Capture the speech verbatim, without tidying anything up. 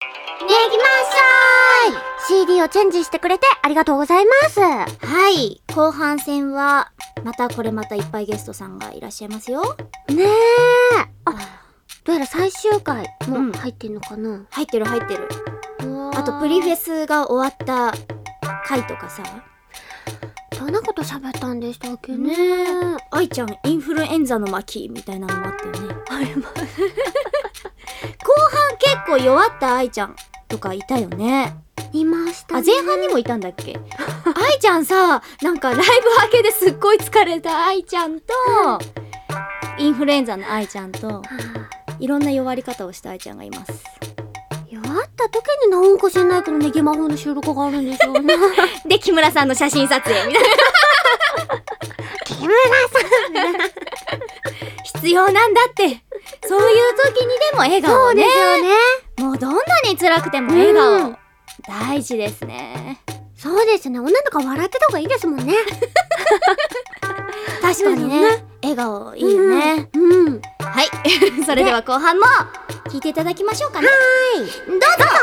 ねぎましょい シーディー をチェンジしてくれてありがとうございます。 はい、後半戦はまたこれまたいっぱいゲストさんがいらっしゃいますよ。 ねえ。あ、どうやら最終回も入ってんのかな、うん、 入ってる入ってる。あとプリフェスが終わった回とかさ、 どんなこと喋ったんでしたっけね。 愛ちゃんインフルエンザの巻みたいなのもあったよね。あれも後半結構弱った愛ちゃんとかいたよね。 いましたね。 あ、前半にもいたんだっけ愛ちゃんさ、なんかライブ明けですっごい疲れた愛ちゃんとインフルエンザの愛ちゃんといろんな弱り方をした愛ちゃんがいます。 弱った時になんか知んないけどねぎ魔法の収録があるんでしょうねで木村さんの写真撮影みたいな木村さん必要なんだって。そういう時にでも笑顔をね。 そうですよね。 もうどんなに辛くても笑顔、うん、大事ですね。 そうですね。女の子笑ってた方がいいですもんね確かにね、ね、笑顔いいよね。うん、うん、はいそれでは後半も聞いていただきましょうかね。 はーい、 どうぞ。